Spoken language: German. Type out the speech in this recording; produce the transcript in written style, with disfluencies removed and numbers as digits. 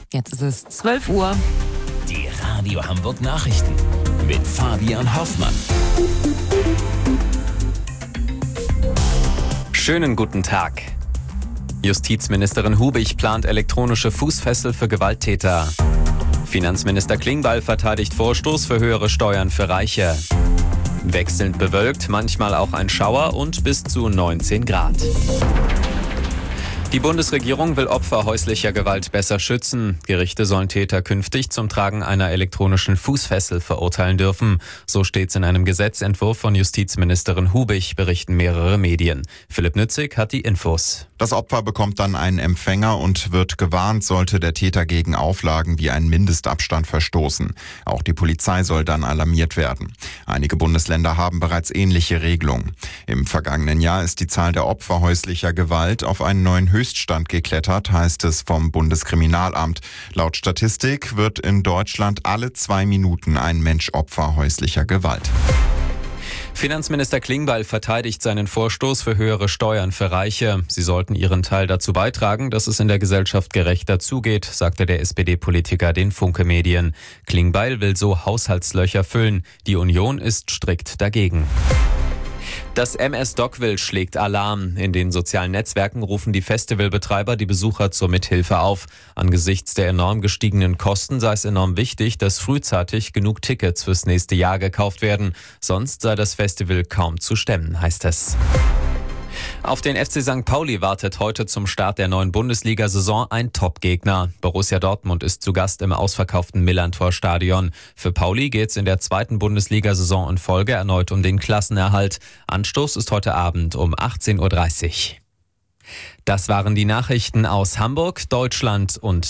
Jetzt ist es 12 Uhr. Die Radio Hamburg Nachrichten mit Fabian Hoffmann. Schönen guten Tag. Justizministerin Hubich plant elektronische Fußfessel für Gewalttäter. Finanzminister Klingbeil verteidigt Vorstoß für höhere Steuern für Reiche. Wechselnd bewölkt, manchmal auch ein Schauer und bis zu 19 Grad. Die Bundesregierung will Opfer häuslicher Gewalt besser schützen. Gerichte sollen Täter künftig zum Tragen einer elektronischen Fußfessel verurteilen dürfen. So steht's in einem Gesetzentwurf von Justizministerin Hubich, berichten mehrere Medien. Philipp Nützig hat die Infos. Das Opfer bekommt dann einen Empfänger und wird gewarnt, sollte der Täter gegen Auflagen wie einen Mindestabstand verstoßen. Auch die Polizei soll dann alarmiert werden. Einige Bundesländer haben bereits ähnliche Regelungen. Im vergangenen Jahr ist die Zahl der Opfer häuslicher Gewalt auf einen neuen Höchststand geklettert, heißt es vom Bundeskriminalamt. Laut Statistik wird in Deutschland alle 2 Minuten ein Mensch Opfer häuslicher Gewalt. Finanzminister Klingbeil verteidigt seinen Vorstoß für höhere Steuern für Reiche. Sie sollten ihren Teil dazu beitragen, dass es in der Gesellschaft gerechter zugeht, sagte der SPD-Politiker den Funke-Medien. Klingbeil will so Haushaltslöcher füllen. Die Union ist strikt dagegen. Das MS Dockville schlägt Alarm. In den sozialen Netzwerken rufen die Festivalbetreiber die Besucher zur Mithilfe auf. Angesichts der enorm gestiegenen Kosten sei es enorm wichtig, dass frühzeitig genug Tickets fürs nächste Jahr gekauft werden. Sonst sei das Festival kaum zu stemmen, heißt es. Auf den FC St. Pauli wartet heute zum Start der neuen Bundesliga-Saison ein Top-Gegner. Borussia Dortmund ist zu Gast im ausverkauften Millerntor-Stadion. Für Pauli geht's in der 2. Bundesliga-Saison in Folge erneut um den Klassenerhalt. Anstoß ist heute Abend um 18:30 Uhr. Das waren die Nachrichten aus Hamburg, Deutschland und